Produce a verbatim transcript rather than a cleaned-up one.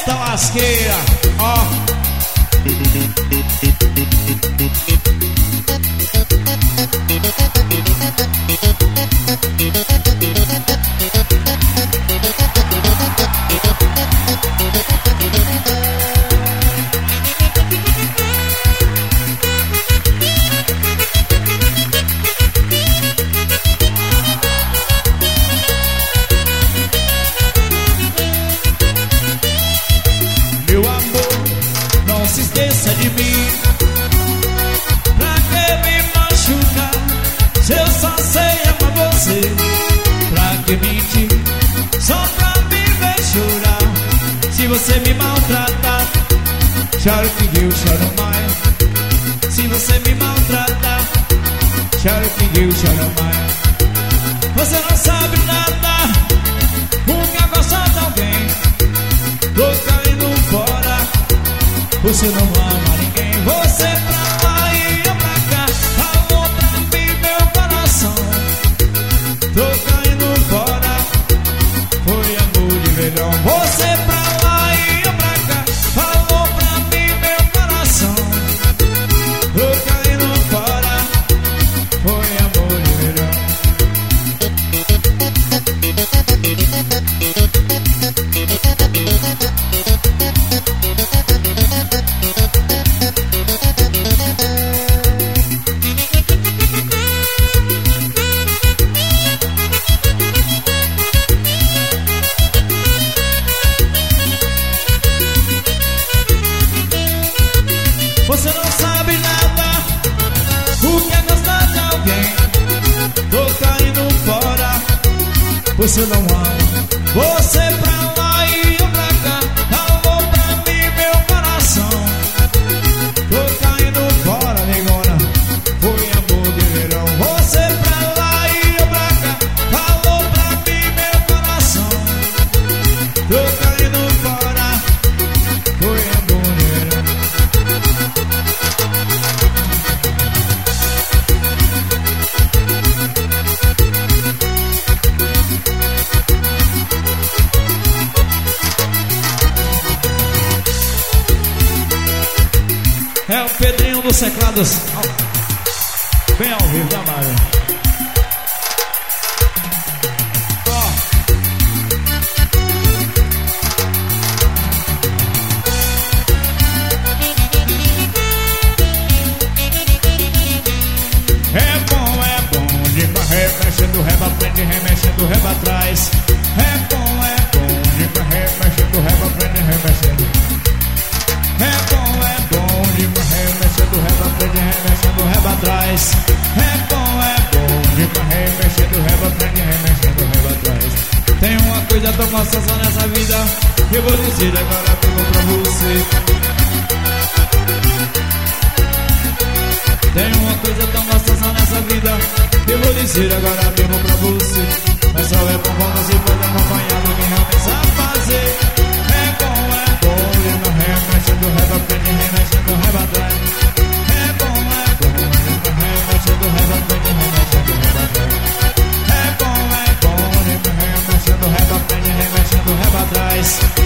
Eita lasqueira, ó. Meu amor, não se esqueça de mim. Pra que me machucar se eu só sei amar você? Pra que mentir só pra me ver chorar? Se você me maltratar, choro que eu choro mais. Se você me maltratar, choro que eu choro mais. Você não sabe nada, nunca gostou de alguém. Tô caindo fora, você não ama ninguém. Você pra lá e eu pra cá, falou pra mim meu coração. Tô caindo fora, foi amor de verão. Você pra lá e eu pra cá, falou pra mim meu coração. Tô caindo fora, foi amor de verão. Você não sabe nada, o que é gostar de alguém. Tô caindo fora, você não ama. Você pra lá e eu pra cá, falou pra mim meu coração. Tô caindo fora, negona, foi amor de verão. Você pra lá e eu pra cá, falou pra mim meu coração. Tô caindo fora, foi amor de verão. É o Pedrinho dos teclados, bem ao vivo da Mário. Ó. É bom, é bom demais, remexendo, reba frente, remexendo, reba atrás. É bom, é bom demais, remexendo, reba frente, remexendo. É bom, é bom demais, remexendo, reba frente, remexendo, reba atrás. É bom, é bom demais, remexendo, reba frente, remexendo, reba atrás. Tem uma coisa tão gostosa nessa vida que eu vou dizer agora mesmo pra você. Tem uma coisa tão gostosa nessa vida que eu vou dizer agora mesmo pra você. Mas só é bom quando você pode acompanhar do que realmente sabe fazer. É bom, é bom demais, remexendo, reba frente, remexendo, reba atrás. É bom, é bom demais, remexendo, reba frente, remexendo, reba atrás. É bom, é bom demais, remexendo, reba frente, remexendo, reba atrás.